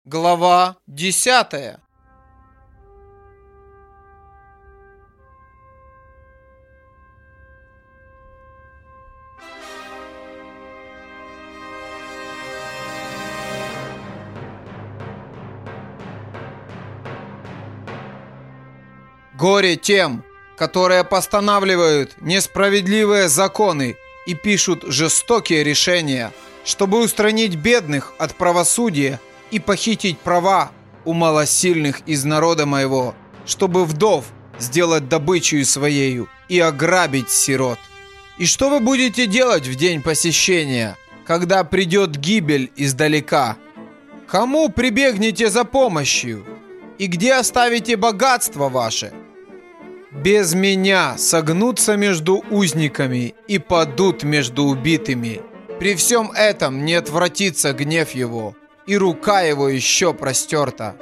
Глава 10. Горе тем, которые постанавливают несправедливые законы и пишут жестокие решения, чтобы устранить бедных от правосудия и похитить права у малосильных из народа моего, чтобы вдов сделать добычей своею и ограбить сирот. И что вы будете делать в день посещения, когда придет гибель издалека? Кому прибегнете за помощью? И где оставите богатство ваше? Без меня согнутся между узниками и падут между убитыми. При всем этом не отвратится гнев его, и рука его еще простерта.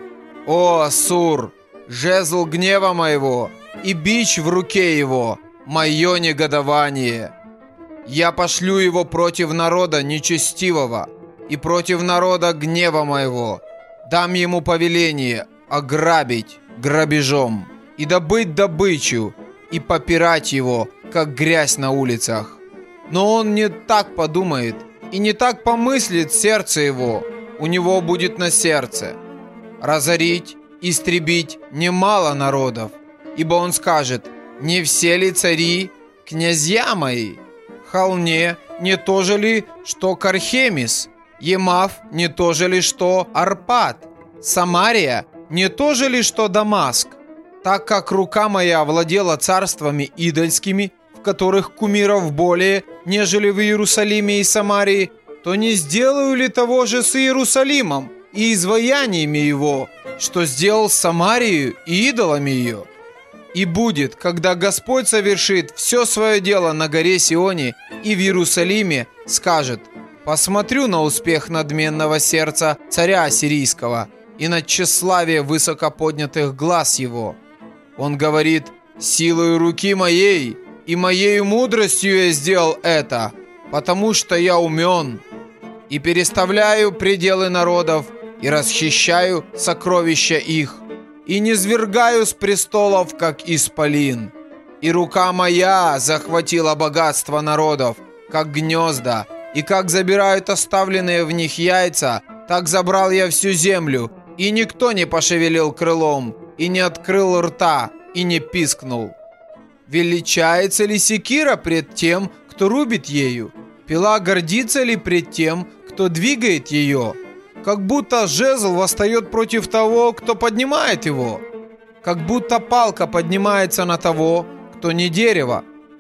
О, Ассур, жезл гнева моего, и бич в руке его, мое негодование. Я пошлю его против народа нечестивого и против народа гнева моего. Дам ему повеление ограбить грабежом и добыть добычу, и попирать его, как грязь на улицах. Но он не так подумает и не так помыслит сердце его. У него будет на сердце разорить, истребить немало народов, ибо он скажет: не все ли цари князья мои? Халне не то же ли, что Кархемис? Емав не то же ли, что Арпад? Самария не то же ли, что Дамаск? Так как рука моя овладела царствами идольскими, в которых кумиров более, нежели в Иерусалиме и Самарии, то не сделаю ли того же с Иерусалимом и изваяниями его, что сделал с Самарией и идолами ее? И будет, когда Господь совершит все свое дело на горе Сионе и в Иерусалиме, скажет: посмотрю на успех надменного сердца царя ассирийского и на тщеславие высокоподнятых глаз его. Он говорит: силою руки моей и моей мудростью я сделал это, потому что я умен, и переставляю пределы народов, и расхищаю сокровища их, и низвергаю с престолов, как исполин. И рука моя захватила богатство народов, как гнезда, и как забирают оставленные в них яйца, так забрал я всю землю, и никто не пошевелил крылом, и не открыл рта, и не пискнул. Величается ли секира пред тем, кто рубит ею? Пила гордится ли пред тем, кто двигает ее? Как будто жезл восстает против того, кто поднимает его. Как будто палка поднимается на того, кто не дерево.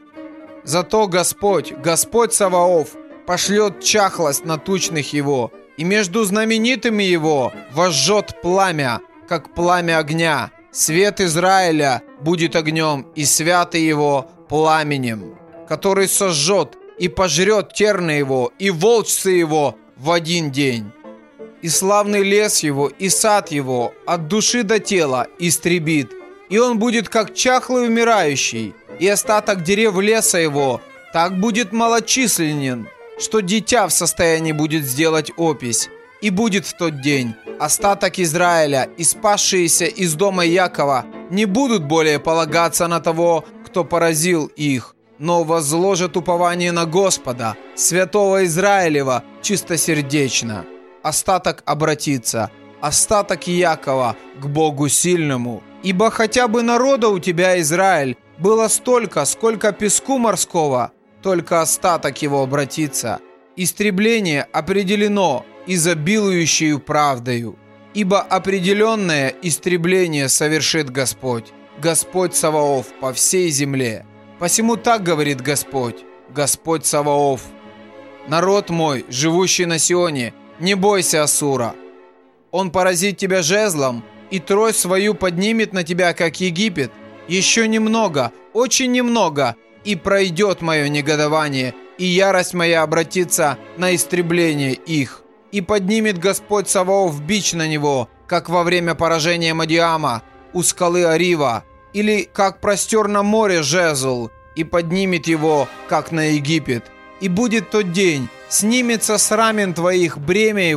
Зато Господь, Господь Саваоф, пошлет чахлость на тучных его, и между знаменитыми его возжжет пламя, как пламя огня. Свет Израиля будет огнем, и святый его пламенем, который сожжет и пожрет терны его, и волчцы его в один день. И славный лес его, и сад его от души до тела истребит, и он будет как чахлый умирающий, и остаток дерев леса его так будет малочисленен, что дитя в состоянии будет сделать опись. И будет в тот день остаток Израиля и спасшиеся из дома Якова не будут более полагаться на того, кто поразил их, но возложат упование на Господа, святого Израилева, чистосердечно. Остаток обратится, остаток Якова к Богу сильному. Ибо хотя бы народа у тебя, Израиль, было столько, сколько песку морского, только остаток его обратится. Истребление определено изобилующую правдою, ибо определенное истребление совершит Господь, Господь Саваоф по всей земле. Посему так говорит Господь, Господь Саваоф: народ мой, живущий на Сионе, не бойся Ассура. Он поразит тебя жезлом, и трость свою поднимет на тебя, как Египет. Еще немного, очень немного, и пройдет мое негодование, и ярость моя обратится на истребление их. И поднимет Господь Саваоф бич на него, как во время поражения Мадиама у скалы Арива, или как простер на море жезл, и поднимет его, как на Египет. И будет тот день, снимется с рамен твоих бремя его,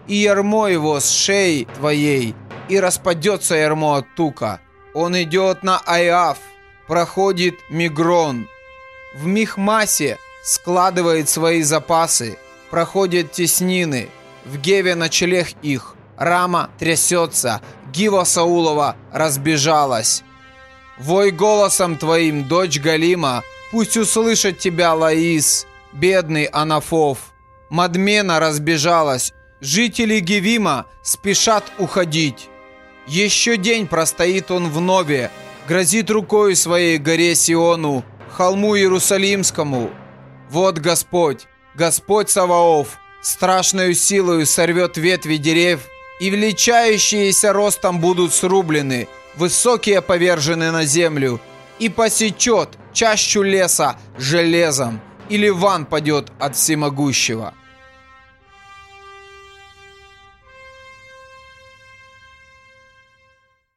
и ярмо его с шеи твоей, и распадется ярмо от тука. Он идет на Айав, проходит Мигрон. В Михмасе складывает свои запасы, проходят теснины. В Геве ночлег их, Рама трясется, Гива Саулова разбежалась. Вой голосом твоим, дочь Галима, пусть услышит тебя Лаис, бедный Анафов. Мадмена разбежалась, жители Гевима спешат уходить. Еще день простоит он в Нове, грозит рукой своей горе Сиону, холму Иерусалимскому. Вот Господь, Господь Саваоф, страшною силою сорвет ветви дерев, и величающиеся ростом будут срублены, высокие повержены на землю, и посечет чащу леса железом, и Ливан падет от всемогущего.